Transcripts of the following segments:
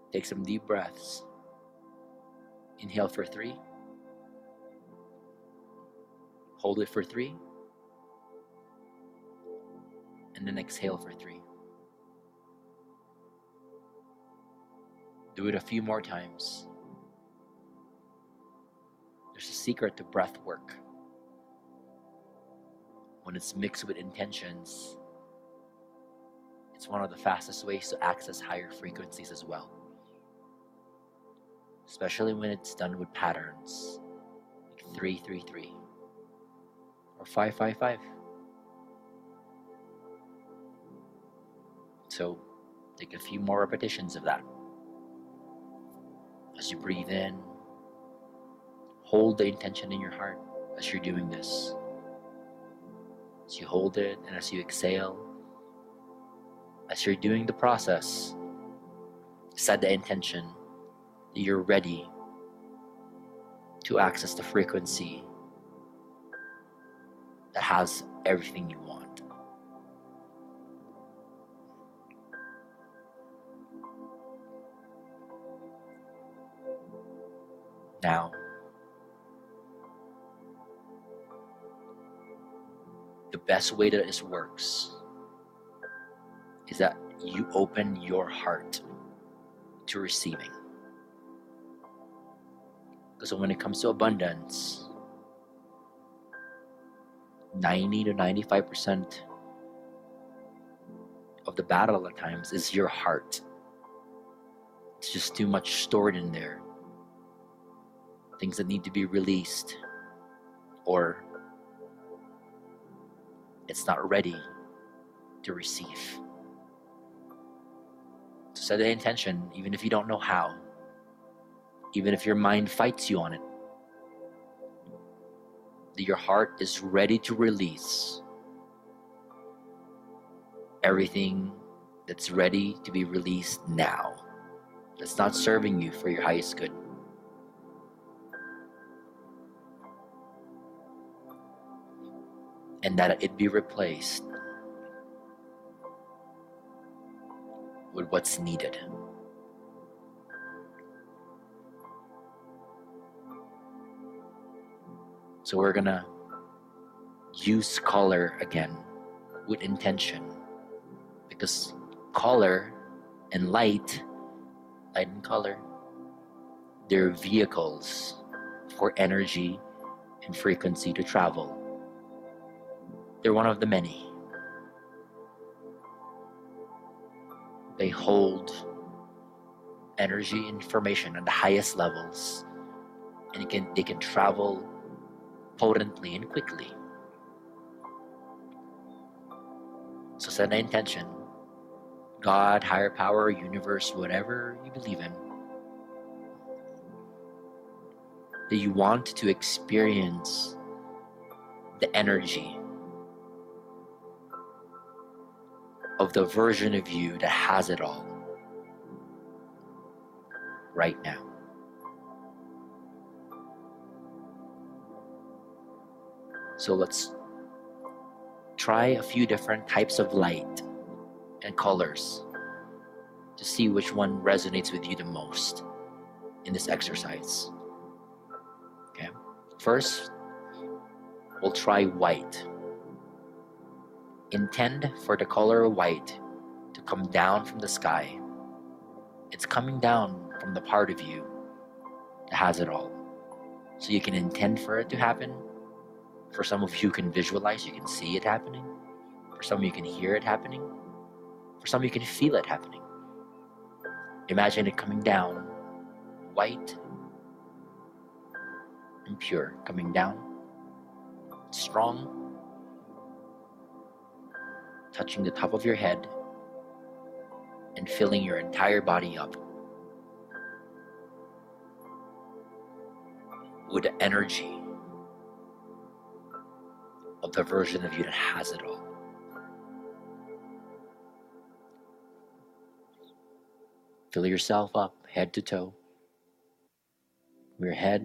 Take some deep breaths. Inhale for 3. Hold it for 3. And then exhale for 3. Do it a few more times. There's a secret to breath work. When it's mixed with intentions, it's one of the fastest ways to access higher frequencies as well. Especially when it's done with patterns like 333 or 555. So take a few more repetitions of that. As you breathe in, hold the intention in your heart as you're doing this. As you hold it and as you exhale, as you're doing the process, set the intention that you're ready to access the frequency that has everything you want. Now, the best way that this works is that you open your heart to receiving. Because when it comes to abundance, 90 to 95% of the battle at times is your heart. It's just too much stored in there. Things that need to be released, or it's not ready to receive. So set the intention, even if you don't know how, even if your mind fights you on it, that your heart is ready to release everything that's ready to be released now, that's not serving you for your highest good. And that it be replaced with what's needed. So we're gonna use color again with intention, because color and light and color, they're vehicles for energy and frequency to travel. They're one of the many. They hold energy, information at the highest levels, and they can travel potently and quickly. So set an intention. God, higher power, universe, whatever you believe in, that you want to experience the energy of the version of you that has it all right now. So let's try a few different types of light and colors to see which one resonates with you the most in this exercise. Okay. First, we'll try white. Intend for the color white to come down from the sky. It's coming down from the part of you that has it all. So you can intend for it to happen. For some of you can visualize, you can see it happening. For some you can hear it happening. For some you can feel it happening. Imagine it coming down, white and pure, coming down, strong, touching the top of your head and filling your entire body up with the energy of the version of you that has it all. Fill yourself up head to toe, from your head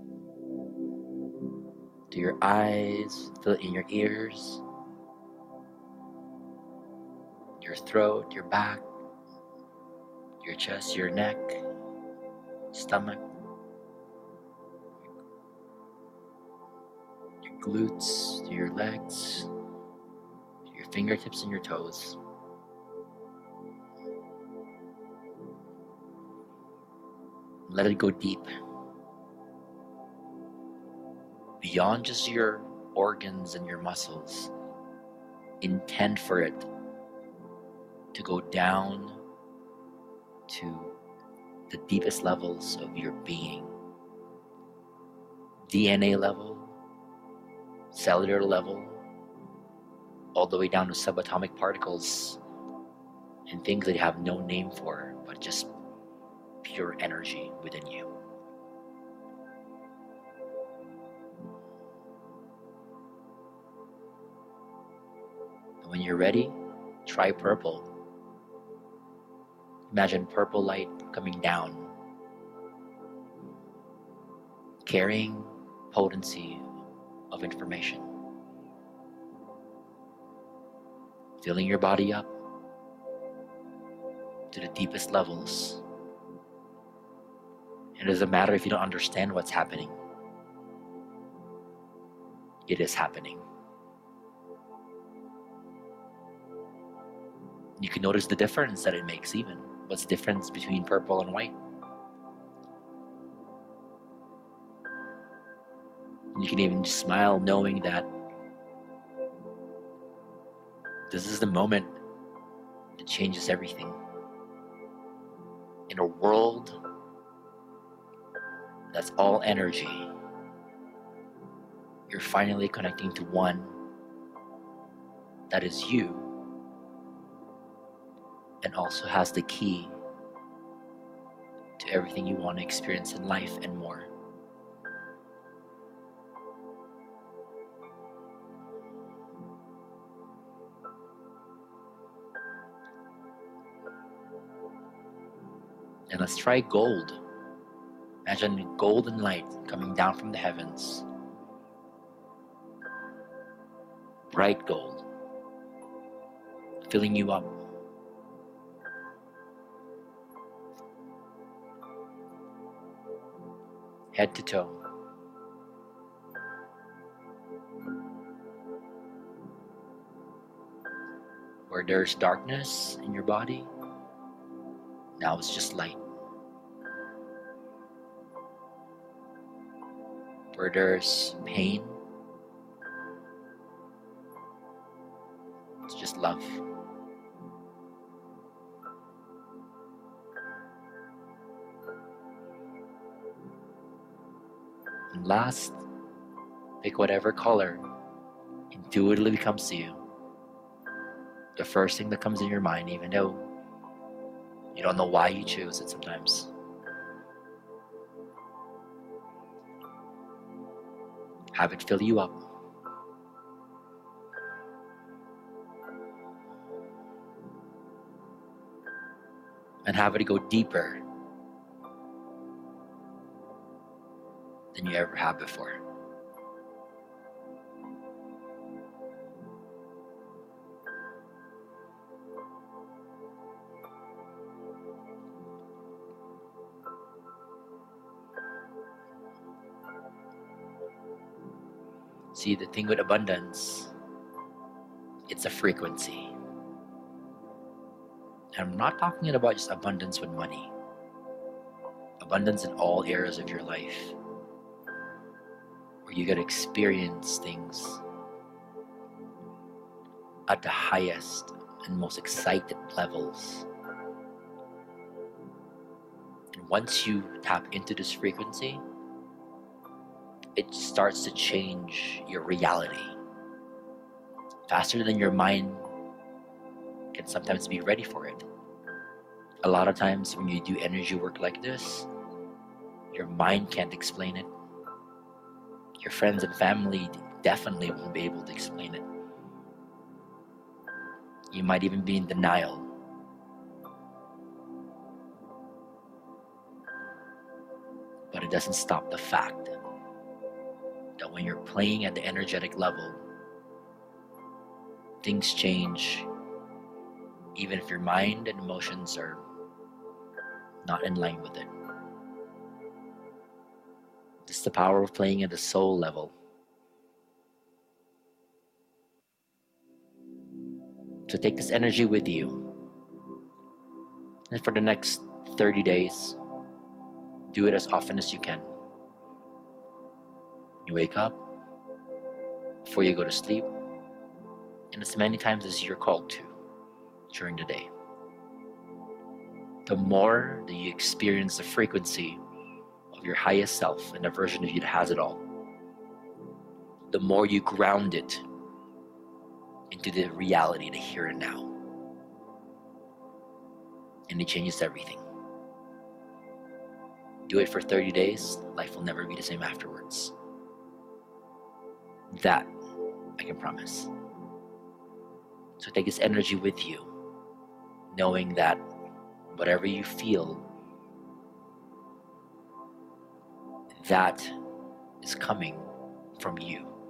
to your eyes, fill it in your ears, your throat, your back, your chest, your neck, stomach, your glutes, to your legs, to your fingertips and your toes. Let it go deep. Beyond just your organs and your muscles. Intend for it to go down to the deepest levels of your being. DNA level, cellular level, all the way down to subatomic particles and things that you have no name for, but just pure energy within you. And when you're ready, try purple. Imagine purple light coming down, carrying potency of information, filling your body up to the deepest levels. It doesn't matter if you don't understand what's happening. It is happening. You can notice the difference that it makes even. What's the difference between purple and white? You can even just smile knowing that this is the moment that changes everything. In a world that's all energy, you're finally connecting to one that is you and also has the key to everything you want to experience in life and more. And let's try gold. Imagine golden light coming down from the heavens. Bright gold, filling you up. Head to toe. Where there's darkness in your body, now it's just light. Where there's pain, it's just love. And last, pick whatever color intuitively comes to you. The first thing that comes in your mind, even though you don't know why you choose it sometimes. Have it fill you up. And have it go deeper than you ever have before. See, the thing with abundance, it's a frequency. And I'm not talking about just abundance with money. Abundance in all areas of your life. Where you get to experience things at the highest and most excited levels. And once you tap into this frequency, it starts to change your reality faster than your mind can sometimes be ready for it. A lot of times when you do energy work like this, your mind can't explain it. Your friends and family definitely won't be able to explain it. You might even be in denial. But it doesn't stop the fact that when you're playing at the energetic level, things change, even if your mind and emotions are not in line with it. This is the power of playing at the soul level. So take this energy with you. And for the next 30 days, do it as often as you can. You wake up, before you go to sleep, and as many times as you're called to during the day. The more that you experience the frequency of your highest self and the version of you that has it all, the more you ground it into the reality, the here and now. And it changes everything. Do it for 30 days, life will never be the same afterwards. That I can promise. So take this energy with you, knowing that whatever you feel, that is coming from you.